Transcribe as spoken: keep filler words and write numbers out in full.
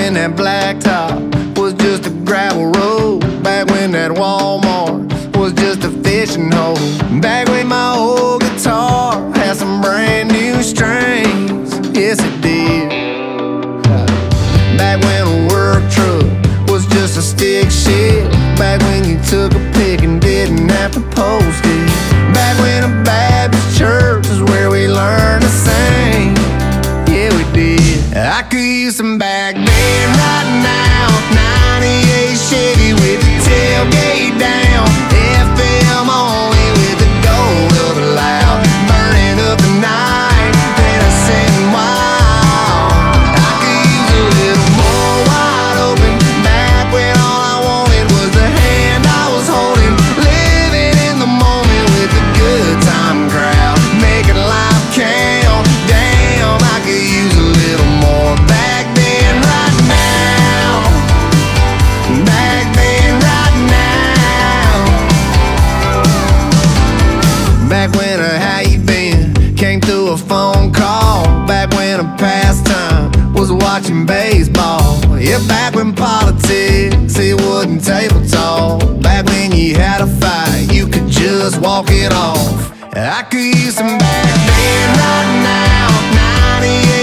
when that blacktop was just a gravel road. Back when that Walmart was just a fishing hole. Back when my old guitar had some brand new strings. Yes, it did. Back when a work truck was just a stick shift. Back when you took a pic and didn't have to post it. Back when a Baptist church was where we learned to sing. Yeah, we did. I could use some back then right now. ninety-eight Chevy with the tailgate down. F M only with the gold of the loud. Burning up the night, then I sitting wild. I could use a little more wide open. Back when all I wanted was the hand I was holding. Living in the moment with the good time crowd. Making life count. Damn, I could use a little more back then right now. Back then right now. Back when a how you been came through a phone call. Back when a pastime was watching baseball. Yeah, back when politics, it wasn't table talk. Back when you had a fight, you could just walk it off. I could use some back then right now. ninety-eight